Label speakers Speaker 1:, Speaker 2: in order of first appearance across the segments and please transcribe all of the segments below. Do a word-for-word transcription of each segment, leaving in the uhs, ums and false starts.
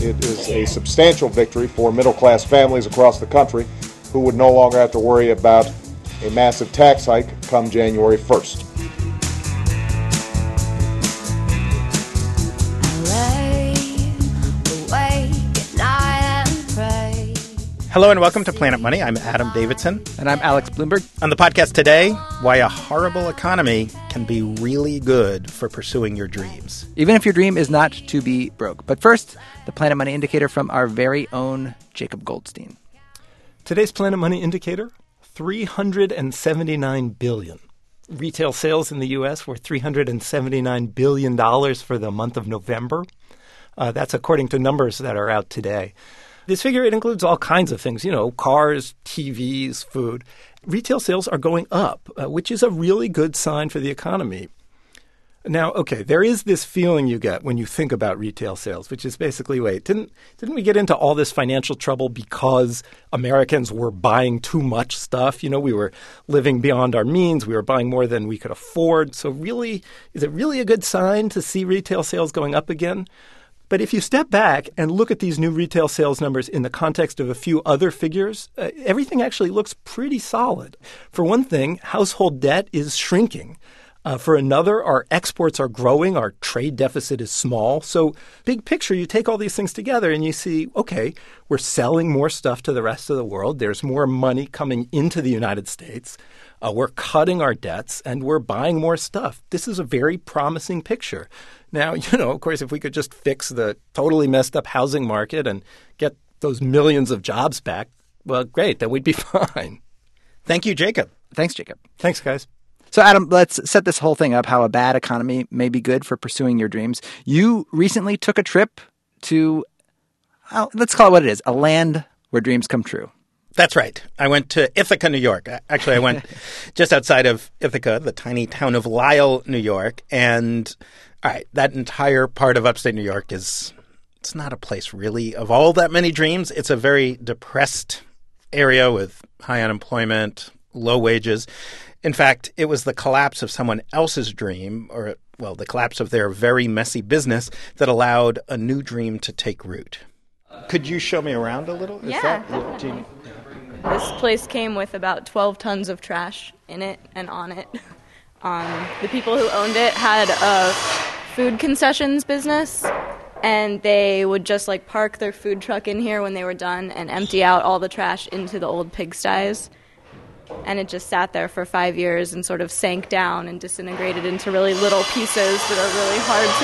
Speaker 1: It is a substantial victory for middle-class families across the country who would no longer have to worry about a massive tax hike come January first.
Speaker 2: Hello and welcome to Planet Money. I'm Adam Davidson.
Speaker 3: And I'm Alex Bloomberg.
Speaker 2: On the podcast today, why a horrible economy can be really good for pursuing your dreams.
Speaker 3: Even if your dream is not to be broke. But first, the Planet Money Indicator from our very own Jacob Goldstein.
Speaker 4: Today's Planet Money Indicator, three hundred seventy-nine billion dollars. Retail sales in the U S were three hundred seventy-nine billion dollars for the month of November. Uh, that's according to numbers that are out today. This figure, it includes all kinds of things, you know, cars, T Vs, food. Retail sales are going up, uh, which is a really good sign for the economy. Now, okay, there is this feeling you get when you think about retail sales, which is basically, wait, didn't didn't we get into all this financial trouble because Americans were buying too much stuff? You know, we were living beyond our means. We were buying more than we could afford. So really, is it really a good sign to see retail sales going up again? But if you step back and look at these new retail sales numbers in the context of a few other figures, uh, everything actually looks pretty solid. For one thing, household debt is shrinking. Uh, for another, our exports are growing. Our trade deficit is small. So big picture, you take all these things together and you see, okay, we're selling more stuff to the rest of the world. There's more money coming into the United States. Uh, we're cutting our debts and we're buying more stuff. This is a very promising picture. Now, you know, of course, if we could just fix the totally messed up housing market and get those millions of jobs back, well, great, then we'd be fine.
Speaker 2: Thank you, Jacob.
Speaker 3: Thanks, Jacob.
Speaker 4: Thanks, guys.
Speaker 3: So, Adam, let's set this whole thing up, how a bad economy may be good for pursuing your dreams. You recently took a trip to, well, let's call it what it is, a land where dreams come true.
Speaker 2: That's right. I went to Ithaca, New York. Actually, I went just outside of Ithaca, the tiny town of Lisle, New York. And, all right, that entire part of upstate New York is, it's not a place really of all that many dreams. It's a very depressed area with high unemployment, low wages. In fact, it was the collapse of someone else's dream, or, well, the collapse of their very messy business that allowed a new dream to take root. Could you show me around a little? Is
Speaker 5: yeah.
Speaker 2: That, do you,
Speaker 5: This place came with about twelve tons of trash in it and on it. Um, the people who owned it had a food concessions business, and they would just like park their food truck in here when they were done and empty out all the trash into the old pigsties. And it just sat there for five years and sort of sank down and disintegrated into really little pieces that are really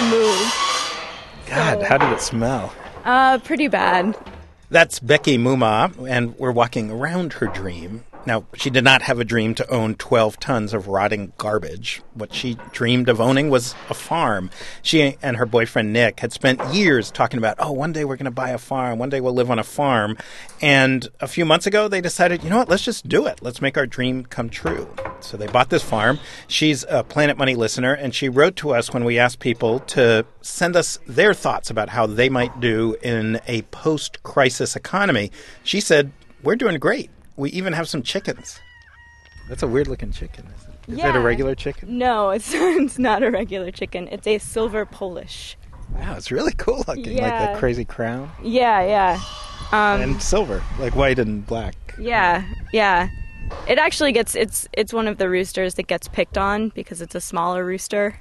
Speaker 5: hard to move.
Speaker 2: God,
Speaker 5: so,
Speaker 2: how did it smell?
Speaker 5: Uh, pretty bad.
Speaker 2: That's Becky Muma, and we're walking around her dream. Now, she did not have a dream to own twelve tons of rotting garbage. What she dreamed of owning was a farm. She and her boyfriend, Nick, had spent years talking about, oh, one day we're going to buy a farm. One day we'll live on a farm. And a few months ago, they decided, you know what, let's just do it. Let's make our dream come true. So they bought this farm. She's a Planet Money listener, and she wrote to us when we asked people to send us their thoughts about how they might do in a post-crisis economy. She said, we're doing great. We even have some chickens. That's a weird-looking chicken, isn't it? Is
Speaker 5: yeah.
Speaker 2: that a regular chicken?
Speaker 5: No, it's it's not a regular chicken. It's a silver Polish.
Speaker 2: Wow, it's really cool looking,
Speaker 5: yeah.
Speaker 2: like that crazy crown.
Speaker 5: Yeah, yeah. Um,
Speaker 2: and silver, like white and black.
Speaker 5: Yeah, yeah. It actually gets, it's it's one of the roosters that gets picked on because it's a smaller rooster.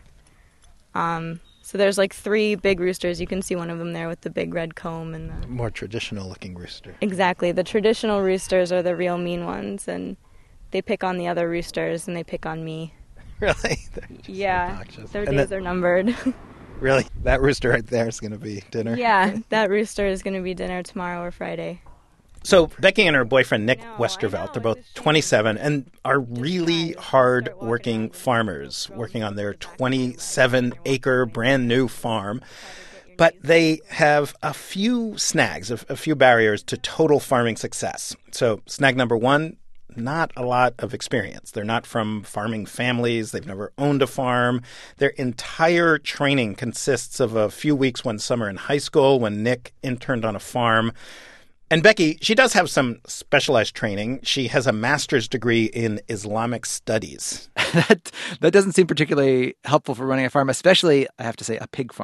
Speaker 5: Um, so there's like three big roosters. You can see one of them there with the big red comb and the
Speaker 2: more traditional looking rooster.
Speaker 5: Exactly. The traditional roosters are the real mean ones, and they pick on the other roosters and they pick on me.
Speaker 2: Really?
Speaker 5: Yeah.
Speaker 2: Obnoxious.
Speaker 5: Their
Speaker 2: and
Speaker 5: days
Speaker 2: that,
Speaker 5: are numbered.
Speaker 2: Really? That rooster right there is going to be dinner?
Speaker 5: Yeah, that rooster is going to be dinner tomorrow or Friday.
Speaker 2: So Becky and her boyfriend, Nick
Speaker 5: know,
Speaker 2: Westervelt, they're both twenty-seven and are really hard-working farmers working on their twenty-seven acre brand-new farm. But they have a few snags, a, a few barriers to total farming success. So snag number one, not a lot of experience. They're not from farming families. They've never owned a farm. Their entire training consists of a few weeks one summer in high school when Nick interned on a farm. And Becky, she does have some specialized training. She has a master's degree in Islamic studies.
Speaker 3: that that doesn't seem particularly helpful for running a farm, especially, I have to say, a pig farm.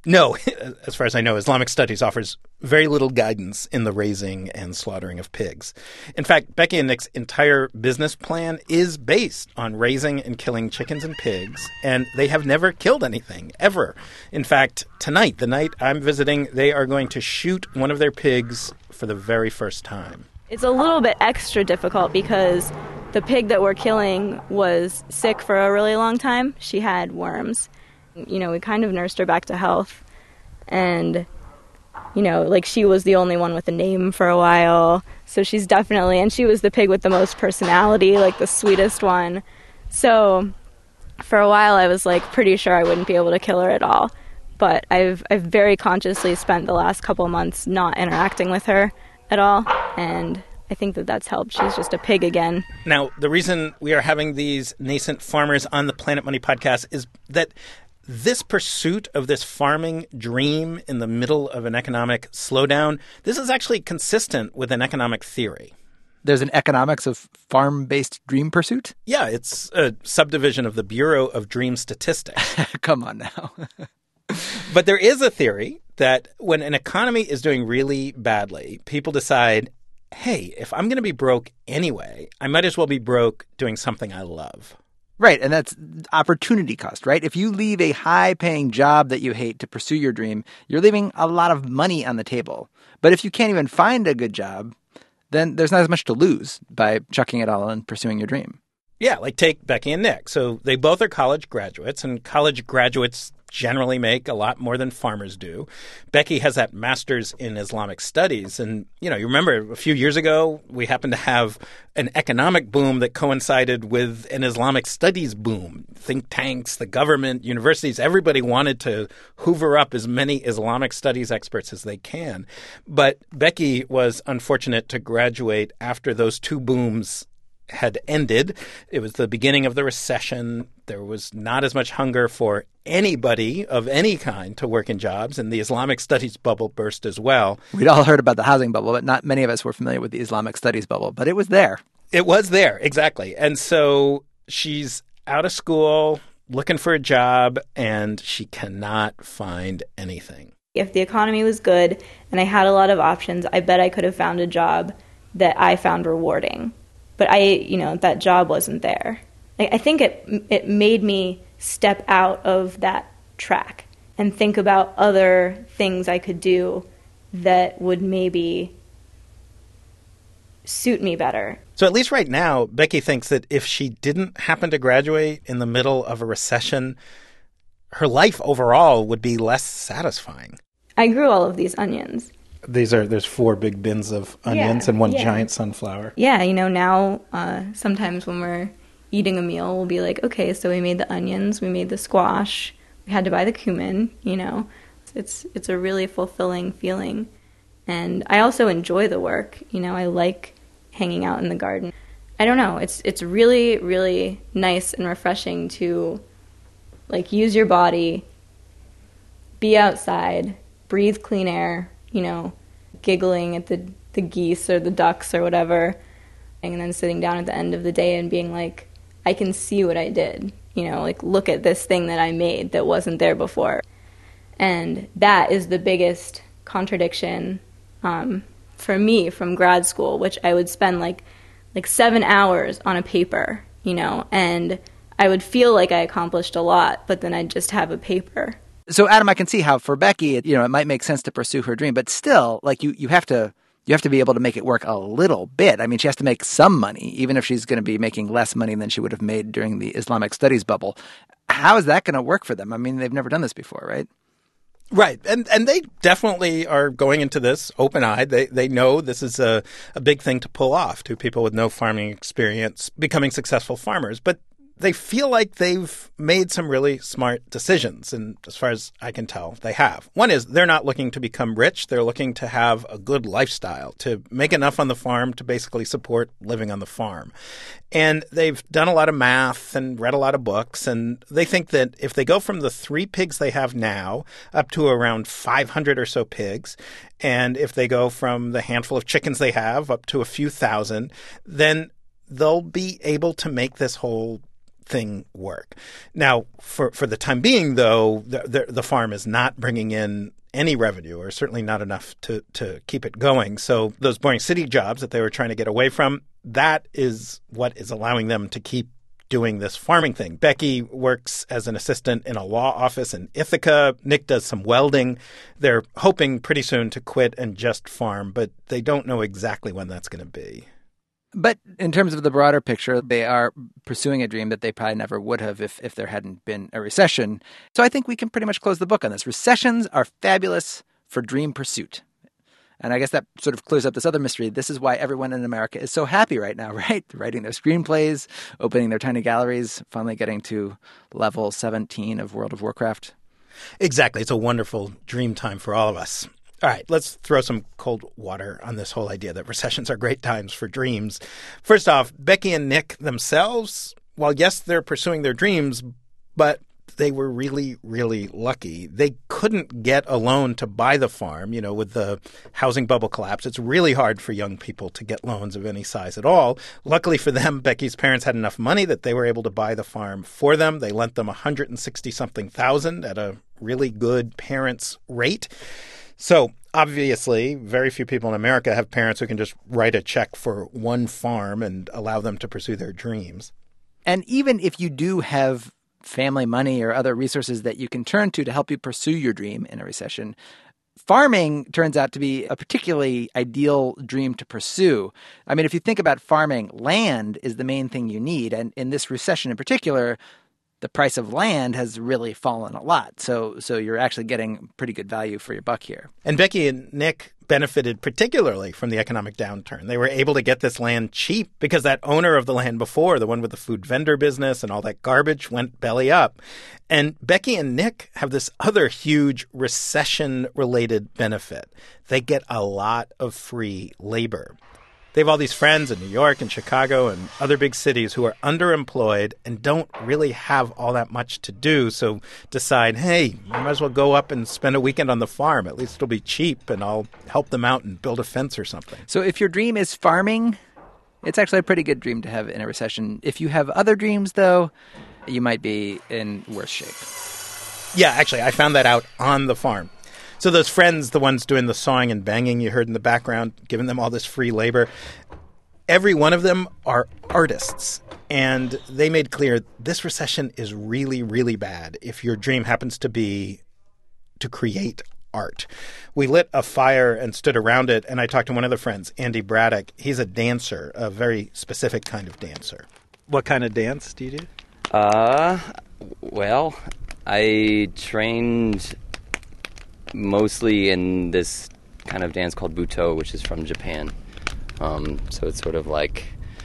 Speaker 2: No, as far as I know, Islamic studies offers very little guidance in the raising and slaughtering of pigs. In fact, Becky and Nick's entire business plan is based on raising and killing chickens and pigs, and they have never killed anything, ever. In fact, tonight, the night I'm visiting, they are going to shoot one of their pigs for the very first time.
Speaker 5: It's a little bit extra difficult because the pig that we're killing was sick for a really long time. She had worms. You know, we kind of nursed her back to health. And, you know, like she was the only one with a name for a while. So she's definitely, and she was the pig with the most personality, like the sweetest one. So for a while I was like pretty sure I wouldn't be able to kill her at all. But I've I've very consciously spent the last couple of months not interacting with her at all. And I think that that's helped. She's just a pig again.
Speaker 2: Now, the reason we are having these nascent farmers on the Planet Money podcast is that this pursuit of this farming dream in the middle of an economic slowdown, this is actually consistent with an economic theory.
Speaker 3: There's an economics of farm-based dream pursuit?
Speaker 2: Yeah, it's a subdivision of the Bureau of Dream Statistics.
Speaker 3: Come on now.
Speaker 2: But there is a theory that when an economy is doing really badly, people decide, hey, if I'm going to be broke anyway, I might as well be broke doing something I love.
Speaker 3: Right, and that's opportunity cost, right? If you leave a high-paying job that you hate to pursue your dream, you're leaving a lot of money on the table. But if you can't even find a good job, then there's not as much to lose by chucking it all and pursuing your dream.
Speaker 2: Yeah, like take Becky and Nick. So they both are college graduates, and college graduates generally make a lot more than farmers do. Becky has that master's in Islamic studies. And, you know, you remember a few years ago, we happened to have an economic boom that coincided with an Islamic studies boom. Think tanks, the government, universities, everybody wanted to hoover up as many Islamic studies experts as they can. But Becky was unfortunate to graduate after those two booms had ended. It was the beginning of the recession. There was not as much hunger for anybody of any kind to work in jobs, and the Islamic studies bubble burst as well.
Speaker 3: We'd all heard about the housing bubble, but not many of us were familiar with the Islamic studies bubble, but it was there.
Speaker 2: It was there, exactly. And so she's out of school, looking for a job, and she cannot find anything.
Speaker 5: If the economy was good and I had a lot of options, I bet I could have found a job that I found rewarding. But I, you know, that job wasn't there. I think it it made me step out of that track and think about other things I could do that would maybe suit me better.
Speaker 2: So at least right now, Becky thinks that if she didn't happen to graduate in the middle of a recession, her life overall would be less satisfying.
Speaker 5: I grew all of these onions.
Speaker 2: These are there's four big bins of onions
Speaker 5: Yeah,
Speaker 2: and one
Speaker 5: yeah.
Speaker 2: giant sunflower.
Speaker 5: Yeah, you know, now uh, sometimes when we're eating a meal, we'll be like, okay, so we made the onions, we made the squash, we had to buy the cumin, you know. It's it's a really fulfilling feeling. And I also enjoy the work. You know, I like hanging out in the garden. I don't know, it's it's really, really nice and refreshing to like use your body, be outside, breathe clean air, you know, giggling at the, the geese or the ducks or whatever, and then sitting down at the end of the day and being like, I can see what I did, you know, like look at this thing that I made that wasn't there before. And that is the biggest contradiction um, for me from grad school, which I would spend like like seven hours on a paper, you know, and I would feel like I accomplished a lot, but then I'd just have a paper.
Speaker 3: So, Adam, I can see how for Becky, it, you know, it might make sense to pursue her dream, but still, like you, you have to, you have to be able to make it work a little bit. I mean, she has to make some money, even if she's going to be making less money than she would have made during the Islamic studies bubble. How is that going to work for them? I mean, they've never done this before, right?
Speaker 2: Right. And and they definitely are going into this open-eyed. They they know this is a, a big thing to pull off, to people with no farming experience becoming successful farmers. But they feel like they've made some really smart decisions. And as far as I can tell, they have. One is they're not looking to become rich. They're looking to have a good lifestyle, to make enough on the farm to basically support living on the farm. And they've done a lot of math and read a lot of books. And they think that if they go from the three pigs they have now up to around five hundred or so pigs, and if they go from the handful of chickens they have up to a few thousand, then they'll be able to make this whole thing work. Now, for, for the time being, though, the, the, the farm is not bringing in any revenue, or certainly not enough to, to keep it going. So those boring city jobs that they were trying to get away from, that is what is allowing them to keep doing this farming thing. Becky works as an assistant in a law office in Ithaca. Nick does some welding. They're hoping pretty soon to quit and just farm, but they don't know exactly when that's going to be.
Speaker 3: But in terms of the broader picture, they are pursuing a dream that they probably never would have if, if there hadn't been a recession. So I think we can pretty much close the book on this. Recessions are fabulous for dream pursuit. And I guess that sort of clears up this other mystery. This is why everyone in America is so happy right now, right? Writing their screenplays, opening their tiny galleries, finally getting to level seventeen of World of Warcraft.
Speaker 2: Exactly. It's a wonderful dream time for all of us. All right, let's throw some cold water on this whole idea that recessions are great times for dreams. First off, Becky and Nick themselves, while yes, they're pursuing their dreams, but they were really, really lucky. They couldn't get a loan to buy the farm. You know, with the housing bubble collapse, it's really hard for young people to get loans of any size at all. Luckily for them, Becky's parents had enough money that they were able to buy the farm for them. They lent them one hundred sixty something thousand at a really good parents' rate. So obviously, very few people in America have parents who can just write a check for one farm and allow them to pursue their dreams.
Speaker 3: And even if you do have family money or other resources that you can turn to to help you pursue your dream in a recession, farming turns out to be a particularly ideal dream to pursue. I mean, if you think about farming, land is the main thing you need. And in this recession in particular, the price of land has really fallen a lot. So so you're actually getting pretty good value for your buck here.
Speaker 2: And Becky and Nick benefited particularly from the economic downturn. They were able to get this land cheap because that owner of the land before, the one with the food vendor business and all that garbage, went belly up. And Becky and Nick have this other huge recession-related benefit. They get a lot of free labor. They have all these friends in New York and Chicago and other big cities who are underemployed and don't really have all that much to do. So decide, hey, I might as well go up and spend a weekend on the farm. At least it'll be cheap and I'll help them out and build a fence or something.
Speaker 3: So if your dream is farming, it's actually a pretty good dream to have in a recession. If you have other dreams, though, you might be in worse shape.
Speaker 2: Yeah, actually, I found that out on the farm. So those friends, the ones doing the sawing and banging you heard in the background, giving them all this free labor, every one of them are artists. And they made clear this recession is really, really bad if your dream happens to be to create art. We lit a fire and stood around it, and I talked to one of the friends, Andy Braddock. He's a dancer, a very specific kind of dancer. What kind of dance do you do?
Speaker 6: Uh, well, I trained mostly in this kind of dance called Butoh, which is from Japan. Um, so it's sort of like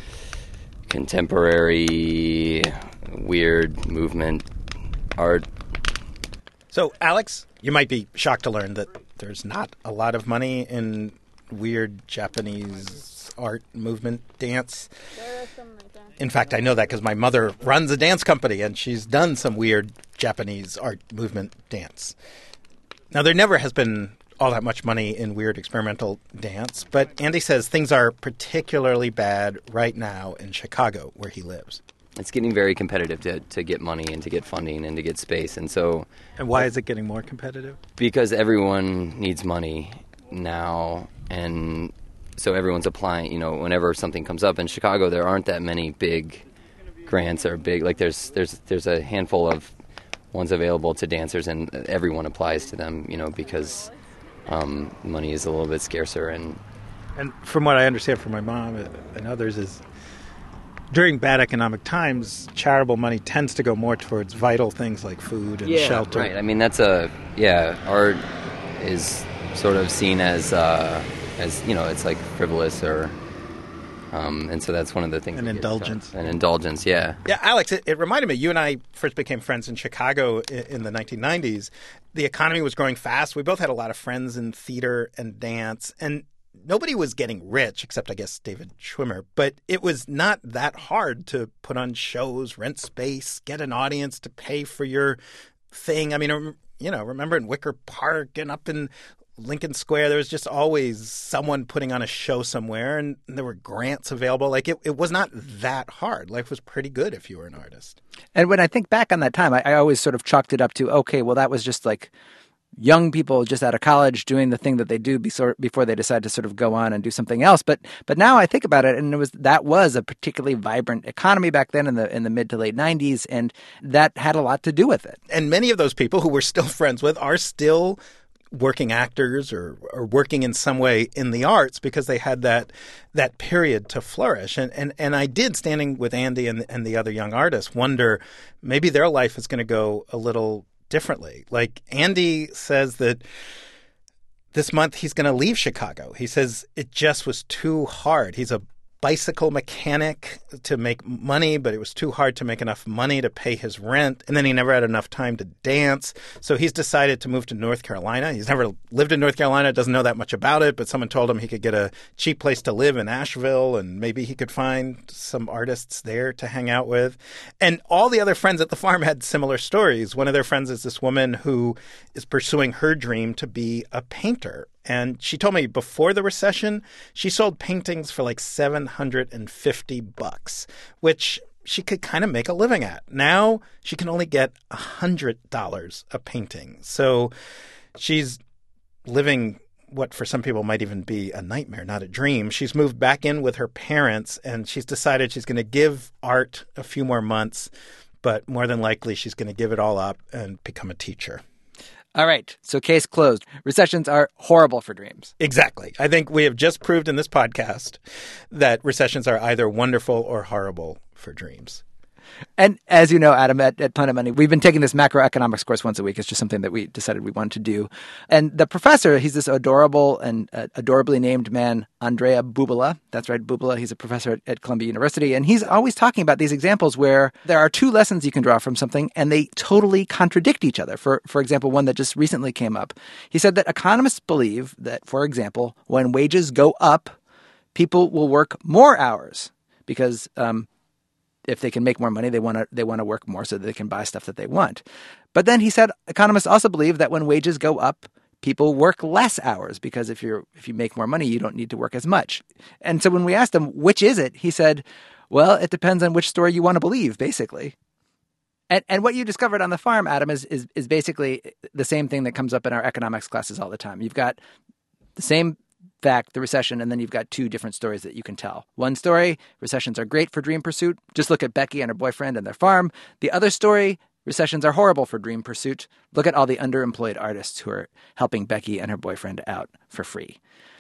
Speaker 6: contemporary, weird movement art.
Speaker 2: So, Alex, you might be shocked to learn that there's not a lot of money in weird Japanese art movement dance.
Speaker 5: There are some right there.
Speaker 2: In fact, I know that because my mother runs a dance company and she's done some weird Japanese art movement dance. Now, there never has been all that much money in weird experimental dance, but Andy says things are particularly bad right now in Chicago, where he lives.
Speaker 6: It's getting very competitive to, to get money and to get funding and to get space. And so,
Speaker 2: And why is it getting more competitive?
Speaker 6: Because everyone needs money now, and so everyone's applying. You know, whenever something comes up in Chicago, there aren't that many big grants or big, like there's there's there's a handful of ones available to dancers, and everyone applies to them, you know, because um, money is a little bit scarcer. And
Speaker 2: and from what I understand from my mom and others is during bad economic times, charitable money tends to go more towards vital things like food and
Speaker 6: yeah,
Speaker 2: shelter.
Speaker 6: Right. I mean, that's a, yeah, art is sort of seen as, uh, as you know, it's like frivolous or... Um, and so that's one of the things.
Speaker 2: An indulgence.
Speaker 6: An indulgence, yeah.
Speaker 2: Yeah, Alex, it, it reminded me, you and I first became friends in Chicago in, in the nineteen nineties. The economy was growing fast. We both had a lot of friends in theater and dance, and nobody was getting rich, except I guess David Schwimmer. But it was not that hard to put on shows, rent space, get an audience to pay for your thing. I mean, you know, remember in Wicker Park and up in Lincoln Square, there was just always someone putting on a show somewhere, and there were grants available. Like, it, it was not that hard. Life was pretty good if you were an artist.
Speaker 3: And when I think back on that time, I, I always sort of chalked it up to, okay, well, that was just like young people just out of college doing the thing that they do before they decide to sort of go on and do something else. But but now I think about it, and it was that was a particularly vibrant economy back then in the in the mid to late nineties, and that had a lot to do with it.
Speaker 2: And many of those people who we're still friends with are still working actors or, or working in some way in the arts because they had that that period to flourish. And and, and I did, standing with Andy and, and the other young artists, wonder maybe their life is going to go a little differently. Like, Andy says that this month he's going to leave Chicago. He says it just was too hard. He's a bicycle mechanic to make money, but it was too hard to make enough money to pay his rent. And then he never had enough time to dance. So he's decided to move to North Carolina. He's never lived in North Carolina, doesn't know that much about it, but someone told him he could get a cheap place to live in Asheville, and maybe he could find some artists there to hang out with. And all the other friends at the farm had similar stories. One of their friends is this woman who is pursuing her dream to be a painter. And she told me before the recession, she sold paintings for like seven hundred fifty bucks, which she could kind of make a living at. Now she can only get one hundred dollars a painting. So she's living what for some people might even be a nightmare, not a dream. She's moved back in with her parents, and she's decided she's going to give art a few more months, but more than likely she's going to give it all up and become a teacher.
Speaker 3: All right. So case closed. Recessions are horrible for dreams.
Speaker 2: Exactly. I think we have just proved in this podcast that recessions are either wonderful or horrible for dreams.
Speaker 3: And as you know, Adam, at, at Planet Money, we've been taking this macroeconomics course once a week. It's just something that we decided we wanted to do. And the professor, he's this adorable and uh, adorably named man, Andrea Bubala. That's right, Bubala. He's a professor at, at Columbia University. And he's always talking about these examples where there are two lessons you can draw from something and they totally contradict each other. For, for example, one that just recently came up. He said that economists believe that, for example, when wages go up, people will work more hours because um, if they can make more money, they want to they want to work more so that they can buy stuff that they want. But then he said economists also believe that when wages go up, people work less hours because if you're if you make more money, you don't need to work as much. And so when we asked him, which is it? He said, well, it depends on which story you want to believe, basically. And and what you discovered on the farm, Adam, is is is basically the same thing that comes up in our economics classes all the time. You've got the same fact, the recession, and then you've got two different stories that you can tell. One story, recessions are great for dream pursuit. Just look at Becky and her boyfriend and their farm. The other story, recessions are horrible for dream pursuit. Look at all the underemployed artists who are helping Becky and her boyfriend out for free.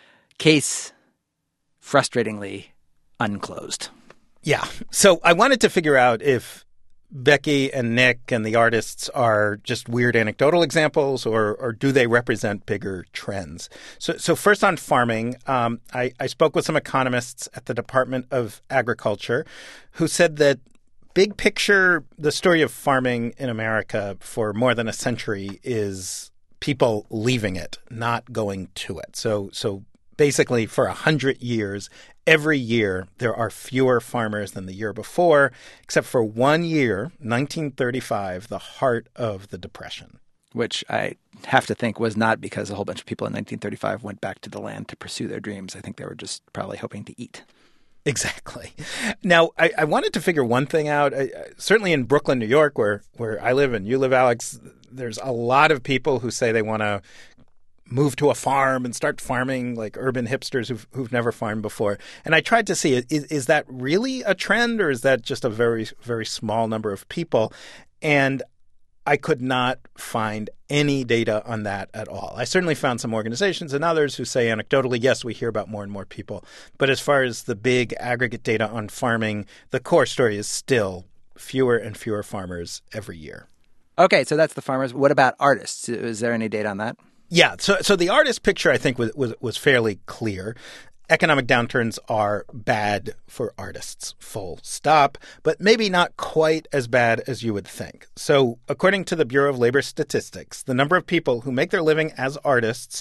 Speaker 3: Case frustratingly unclosed.
Speaker 2: Yeah. So I wanted to figure out if Becky and Nick and the artists are just weird anecdotal examples, or or do they represent bigger trends? So so first on farming, um, I, I spoke with some economists at the Department of Agriculture who said that big picture, the story of farming in America for more than a century is people leaving it, not going to it. So so basically for a hundred years, every year, there are fewer farmers than the year before, except for one year, nineteen thirty-five, the heart of the Depression.
Speaker 3: Which I have to think was not because a whole bunch of people in nineteen thirty-five went back to the land to pursue their dreams. I think they were just probably hoping to eat.
Speaker 2: Exactly. Now, I, I wanted to figure one thing out. I, certainly in Brooklyn, New York, where, where I live and you live, Alex, there's a lot of people who say they want to move to a farm and start farming, like urban hipsters who've, who've never farmed before. And I tried to see, is, is that really a trend, or is that just a very, very small number of people? And I could not find any data on that at all. I certainly found some organizations and others who say anecdotally, yes, we hear about more and more people. But as far as the big aggregate data on farming, the core story is still fewer and fewer farmers every year.
Speaker 3: Okay, so that's the farmers. What about artists? Is there any data on that?
Speaker 2: Yeah, so so the artist picture, I think, was, was was fairly clear. Economic downturns are bad for artists, full stop, but maybe not quite as bad as you would think. So according to the Bureau of Labor Statistics, the number of people who make their living as artists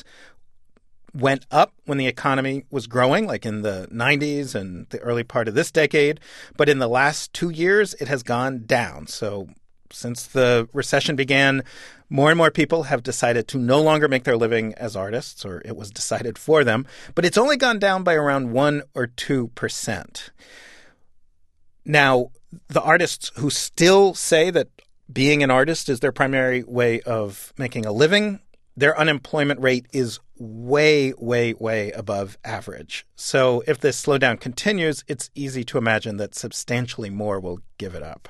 Speaker 2: went up when the economy was growing, like in the nineties and the early part of this decade. But in the last two years, it has gone down. So since the recession began, more and more people have decided to no longer make their living as artists, or it was decided for them. But it's only gone down by around one or two percent. Now, the artists who still say that being an artist is their primary way of making a living, their unemployment rate is way, way, way above average. So if this slowdown continues, it's easy to imagine that substantially more will give it up.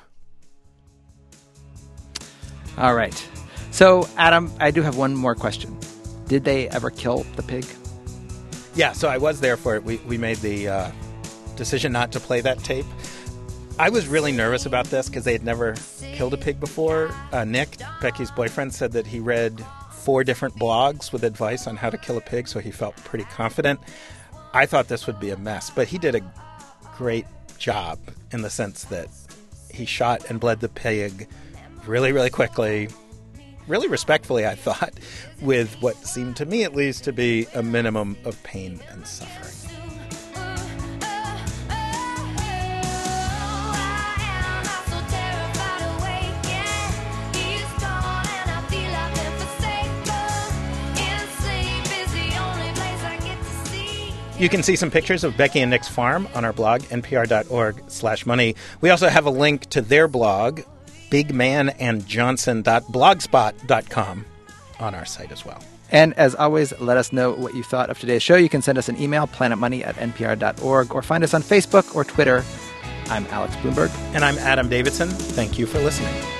Speaker 3: All right. So, Adam, I do have one more question. Did they ever kill the pig?
Speaker 2: Yeah, so I was there for it. We, we made the uh, decision not to play that tape. I was really nervous about this because they had never killed a pig before. Uh, Nick, Becky's boyfriend, said that he read four different blogs with advice on how to kill a pig, so he felt pretty confident. I thought this would be a mess, but he did a great job in the sense that he shot and bled the pig really, really quickly, really respectfully, I thought, with what seemed to me at least to be a minimum of pain and suffering. You can see some pictures of Becky and Nick's farm on our blog, npr.org slash money. We also have a link to their blog, bigmanandjohnson dot blogspot dot com, on our site as well.
Speaker 3: And as always, let us know what you thought of today's show. You can send us an email, planetmoney at npr dot org, or find us on Facebook or Twitter. I'm Alex Bloomberg.
Speaker 2: And I'm Adam Davidson. Thank you for listening.